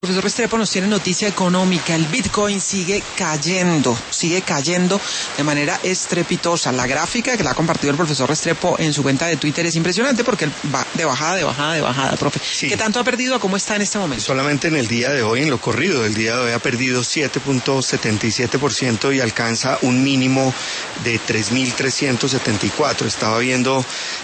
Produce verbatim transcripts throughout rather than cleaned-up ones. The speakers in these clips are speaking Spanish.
Profesor Restrepo nos tiene noticia económica. El Bitcoin sigue cayendo, sigue cayendo de manera estrepitosa. La gráfica que la ha compartido el profesor Restrepo en su cuenta de Twitter es impresionante porque va de bajada, de bajada, de bajada, profe. Sí. ¿Qué tanto ha perdido a cómo está en este momento? Solamente en el día de hoy, en lo corrido, el día de hoy ha perdido siete punto setenta y siete por ciento y alcanza un mínimo de tres mil trescientos setenta y cuatro. Estaba viendo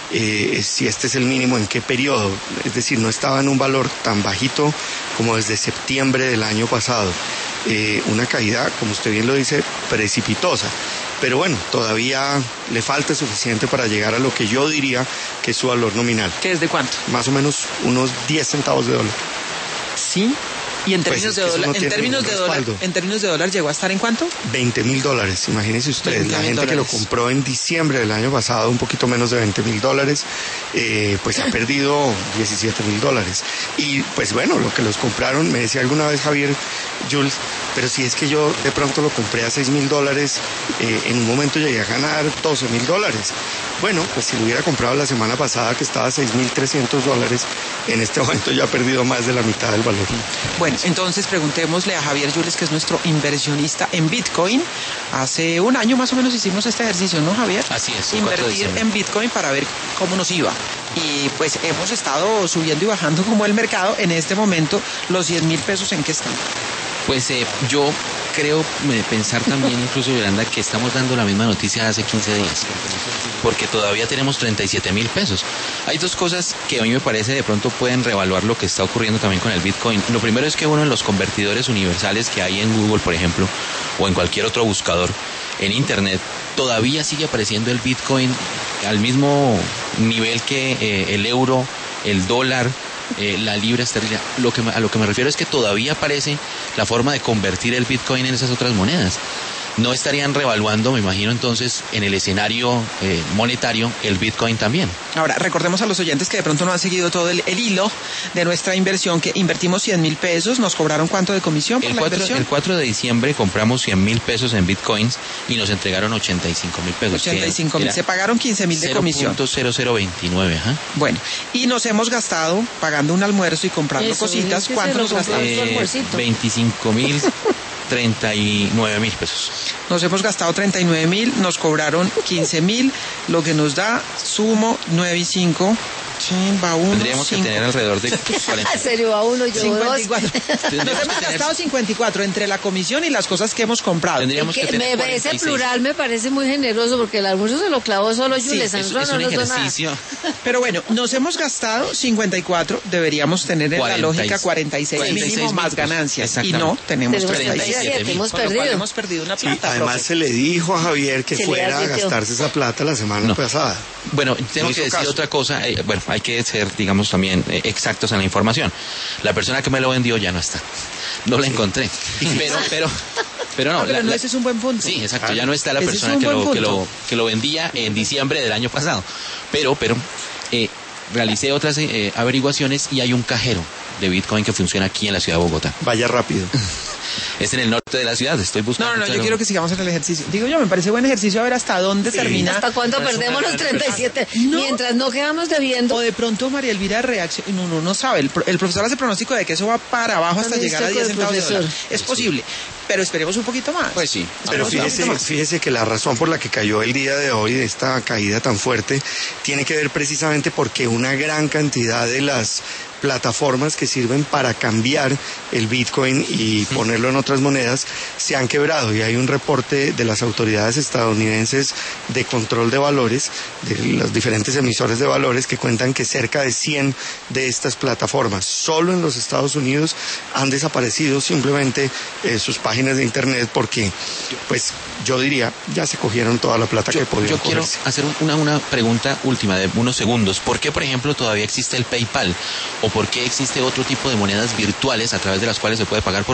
eh, si este es el mínimo, en qué periodo. Es decir, no estaba en un valor tan bajito como desde septiembre del año pasado. Eh, una caída, como usted bien lo dice, precipitosa. Pero bueno, todavía le falta suficiente para llegar a lo que yo diría que es su valor nominal. ¿Qué es de cuánto? Más o menos unos diez centavos de dólar. ¿Sí? ¿Y en términos, pues de, dólar, no en, términos de dólar, en términos de dólar llegó a estar en cuánto? veinte mil dólares, imagínense ustedes. La gente dólares. que lo compró en diciembre del año pasado, un poquito menos de veinte mil dólares, eh, pues ha perdido diecisiete mil dólares. Y pues bueno, lo que los compraron, me decía alguna vez Javier, Jules, pero si es que yo de pronto lo compré a seis mil dólares, eh, en un momento llegué a ganar doce mil dólares. Bueno, pues si lo hubiera comprado la semana pasada que estaba a seis mil trescientos dólares, en este momento ya ha perdido más de la mitad del valor. Bueno, entonces preguntémosle a Javier Jules, que es nuestro inversionista en Bitcoin. Hace un año más o menos hicimos este ejercicio, ¿no, Javier? Así es. Invertir en Bitcoin para ver cómo nos iba. Y pues hemos estado subiendo y bajando como el mercado. En este momento, los cien mil pesos, ¿en qué están? Pues eh, yo creo eh, pensar también, incluso Yolanda, que estamos dando la misma noticia hace quince días, porque todavía tenemos treinta y siete mil pesos. Hay dos cosas que a mí me parece de pronto pueden reevaluar lo que está ocurriendo también con el Bitcoin. Lo primero es que uno de los convertidores universales que hay en Google, por ejemplo, o en cualquier otro buscador en Internet, todavía sigue apareciendo el Bitcoin al mismo nivel que eh, el euro, el dólar, Eh, la libra esterlina. Lo que, a lo que me refiero es que todavía aparece la forma de convertir el Bitcoin en esas otras monedas. No estarían revaluando, me imagino, entonces, en el escenario eh, monetario, el Bitcoin también. Ahora, recordemos a los oyentes que de pronto no han seguido todo el, el hilo de nuestra inversión, que invertimos cien mil pesos, ¿nos cobraron cuánto de comisión por el la cuatro, inversión? El cuatro de diciembre compramos cien mil pesos en Bitcoins y nos entregaron ochenta y cinco mil pesos. ochenta y cinco mil, se pagaron quince mil de comisión. cero punto cero cero veintinueve, ¿eh? Bueno, y nos hemos gastado, pagando un almuerzo y comprando Eso, cositas, ¿cuánto nos gastamos? Eh, veinticinco mil. treinta y nueve mil pesos. Nos hemos gastado treinta y nueve mil, nos cobraron quince mil, lo que nos da sumo nueve y cinco. Va uno, Tendríamos cinco. que tener alrededor de cuarenta. ¿En serio va uno? Yo cincuenta y cuatro. dos. Nos hemos gastado cincuenta y cuatro entre la comisión y las cosas que hemos comprado. Tendríamos que, que tener me, ese plural me parece muy generoso porque el almuerzo se lo clavó solo Jules. Sí, es, es un ejercicio. Pero bueno, nos hemos gastado cincuenta y cuatro, deberíamos tener en la lógica cuarenta y seis mínimo más ganancias. Y no, tenemos treinta y siete. Hemos perdido. Hemos perdido una plata. Sí, además profe. se le dijo a Javier que se fuera a gastarse esa plata la semana no. pasada. Bueno, tengo que decir caso. otra cosa. Eh, bueno, hay que ser, digamos, también eh, exactos en la información. La persona que me lo vendió ya no está. No la encontré. Pero, pero, pero no. no pero la, no, la, ese es un buen punto. Sí, exacto. Ah, ya no está la persona que lo, que lo que lo vendía en diciembre del año pasado. Pero, pero eh, realicé otras eh, averiguaciones y hay un cajero de Bitcoin que funciona aquí en la ciudad de Bogotá. Vaya rápido. Es en el norte de la ciudad, estoy buscando. No, no, no, yo quiero que sigamos en el ejercicio. Digo yo, me parece buen ejercicio a ver hasta dónde sí. termina. ¿Hasta cuándo no, perdemos los treinta y siete? No. Mientras no quedamos debiendo. O de pronto María Elvira reacciona. No, no, no sabe. El, el profesor hace pronóstico de que eso va para abajo hasta llegar a diez centavos de dólar. Es posible. Pero esperemos un poquito más. Pues sí. Pero fíjese, fíjese que la razón por la que cayó el día de hoy, de esta caída tan fuerte, tiene que ver precisamente porque una gran cantidad de las plataformas que sirven para cambiar el Bitcoin y ponerlo en otras monedas se han quebrado, y hay un reporte de las autoridades estadounidenses de control de valores, de los diferentes emisores de valores, que cuentan que cerca de cien de estas plataformas solo en los Estados Unidos han desaparecido simplemente eh, sus páginas de internet porque, pues yo diría, ya se cogieron toda la plata yo, que podían Yo quiero cogerse. hacer una, una pregunta última de unos segundos. ¿Por qué, por ejemplo, todavía existe el PayPal? ¿O por qué existe otro tipo de monedas virtuales a través de las cuales se puede pagar? Porque el Bitcoin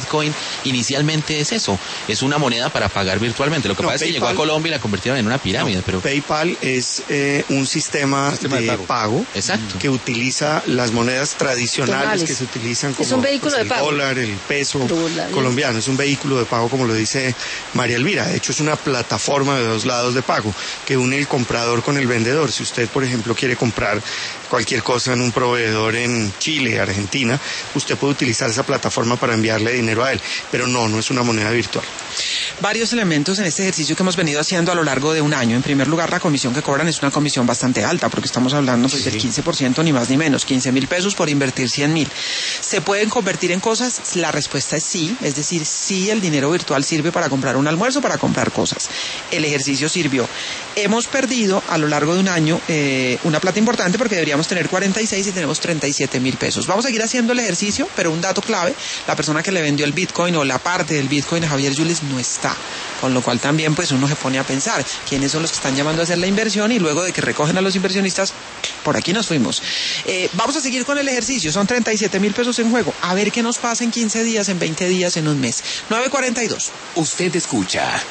Bitcoin inicialmente es eso, es una moneda para pagar virtualmente. Lo que no, pasa PayPal, es que llegó a Colombia y la convirtieron en una pirámide. No, pero PayPal es eh, un sistema, sistema de, de pago, pago Exacto. que utiliza las monedas tradicionales Tonales. que se utilizan como es un vehículo pues, de el pago. dólar, el peso Dólar, colombiano. Es un vehículo de pago, como lo dice María Elvira. De hecho, es una plataforma de dos lados de pago que une el comprador con el vendedor. Si usted, por ejemplo, quiere comprar cualquier cosa en un proveedor en Chile, Argentina, usted puede utilizar esa plataforma para enviarle dinero a él, pero no, no es una moneda virtual. Varios elementos en este ejercicio que hemos venido haciendo a lo largo de un año. En primer lugar, la comisión que cobran es una comisión bastante alta, porque estamos hablando pues, sí. del quince por ciento, ni más ni menos, quince mil pesos por invertir cien mil. ¿Se pueden convertir en cosas? La respuesta es sí, es decir, sí el dinero virtual sirve para comprar un almuerzo, para comprar cosas. El ejercicio sirvió. Hemos perdido a lo largo de un año eh, una plata importante porque deberíamos tener cuarenta y seis y tenemos treinta y siete mil pesos. Vamos a seguir haciendo el ejercicio, pero un dato clave, la persona que le vendió el Bitcoin o la parte del Bitcoin a Javier Yules no está. Con lo cual también pues uno se pone a pensar quiénes son los que están llamando a hacer la inversión y luego de que recogen a los inversionistas, por aquí nos fuimos. Eh, vamos a seguir con el ejercicio, son treinta y siete mil pesos en juego. A ver qué nos pasa en quince días, en veinte días, en un mes. nueve cuarenta y dos. Usted escucha